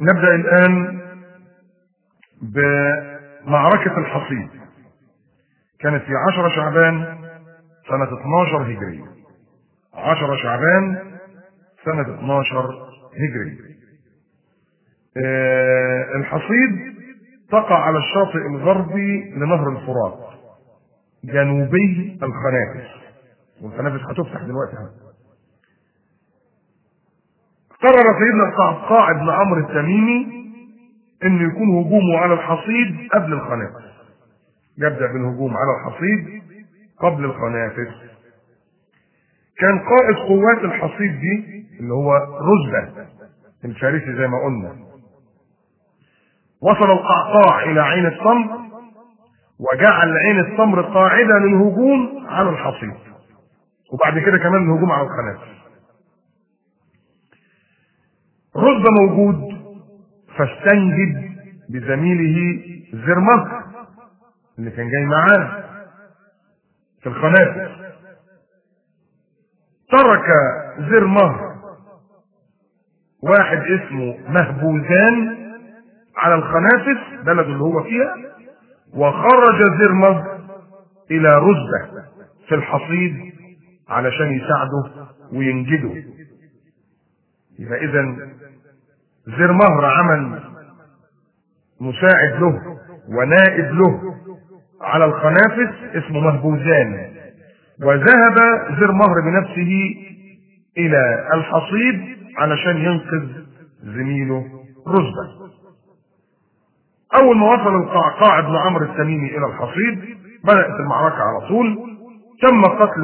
نبدأ الآن بمعركة الحصيد. كانت في 10 شعبان سنة 12 هجرية. 10 شعبان سنة 12 هجرية. الحصيد تقع على الشاطئ الغربي لنهر الفرات جنوبي الخنافس، والخنافس هتفتح دلوقتي. قرر سيدنا القعقاع بن عمرو التميمي انه يكون هجومه على الحصيد قبل الخنافس. يبدأ بالهجوم على الحصيد قبل الخنافس. كان قائد قوات الحصيد دي اللي هو رزبة الفارسي زي ما قلنا. وصل القعقاع الى عين التمر وجعل عين التمر قاعدة للهجوم على الحصيد، وبعد كده كمان الهجوم على الخنافس. رزبة موجود فاستنجد بزميله زرمه اللي كان جاي معاه في الخنافس. ترك زرمه واحد اسمه مهبوزان على الخنافس بلد اللي هو فيها، وخرج زرمه الى رزبة في الحصيد علشان يساعده وينجده. يبقى اذا زرمهر عمل مساعد له ونائب له على الخنافس اسمه مهبوزان، وذهب زرمهر بنفسه الى الحصيد علشان ينقذ زميله رزبة. اول ما وصل القعقاع بن عمرو التميمي الى الحصيد بدأت المعركة على طول. تم قتل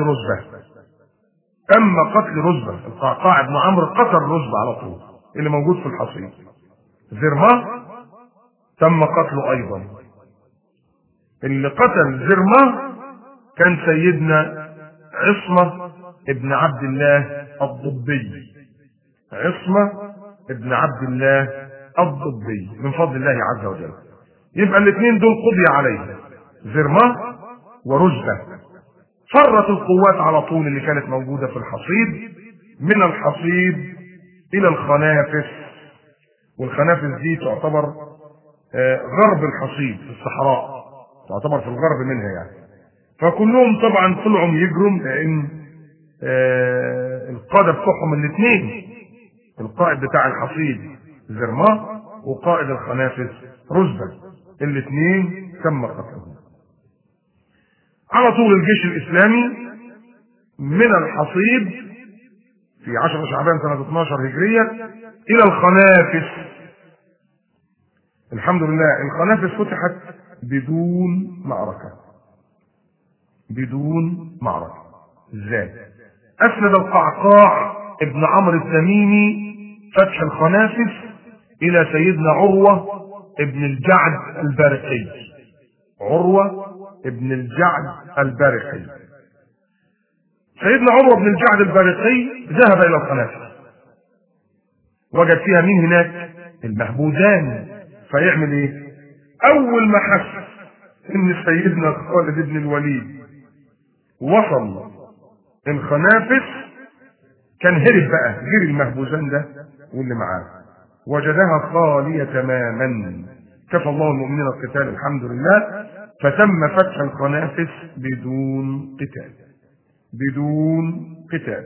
رزبة. القعقاع بن عمرو قتل رزبة على طول اللي موجود في الحصيد. زرمه تم قتله ايضا. اللي قتل زرمه كان سيدنا عصمة ابن عبد الله الضبي. عصمة ابن عبد الله الضبي من فضل الله عز وجل. يبقى الاثنين دول قضي عليهم، زرمه ورزبة. فرت القوات على طول اللي كانت موجودة في الحصيد من الحصيد الى الخنافس، والخنافس دي تعتبر غرب الحصيد في الصحراء، تعتبر في الغرب منها يعني. فكلهم طبعا طلعوا يجروا لان القادة بتوعهم الاثنين، القائد بتاع الحصيد زرمه وقائد الخنافس رزبة، الاثنين تم قتلهم. على طول الجيش الاسلامي من الحصيد في 10 شعبان سنة 12 هجرية الى الخنافس. الحمد لله الخنافس فتحت بدون معركة. ازاي؟ اسند القعقاع ابن عمرو التميمي فتح الخنافس الى سيدنا عروة ابن الجعد البارقي. سيدنا عروة بن الجعد البارقي ذهب الى الخنافس، وجد فيها مين هناك؟ المهبوزان. فيعمل ايه؟ اول ما حس ان سيدنا خالد بن الوليد وصل الخنافس كان هرب بقى، جري المهبوزان ده واللي معاه، وجدها خالية تماما. كفى الله المؤمنين القتال الحمد لله. فتم فتح الخنافس بدون قتال.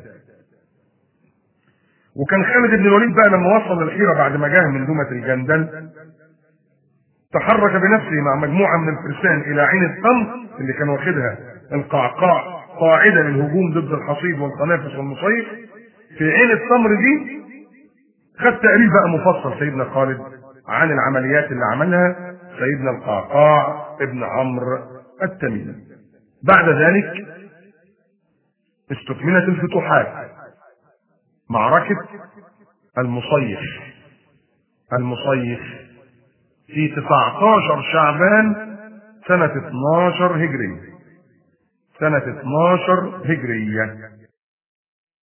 وكان خالد بن الوليد بقى لما وصل الحيرة بعد ما جاه من دومة الجندل تحرك بنفسه مع مجموعة من الفرسان الى عين التمر اللي كان واخدها القعقاع قاعدة للهجوم ضد الحصيد والخنافس والمصيف. في عين التمر دي خد تقرير بقى مفصل سيدنا خالد عن العمليات اللي عملها سيدنا القعقاع ابن عمرو التميمي. بعد ذلك استكملت الفتوحات. معركة المصيف في 19 شعبان سنة 12 هجرية.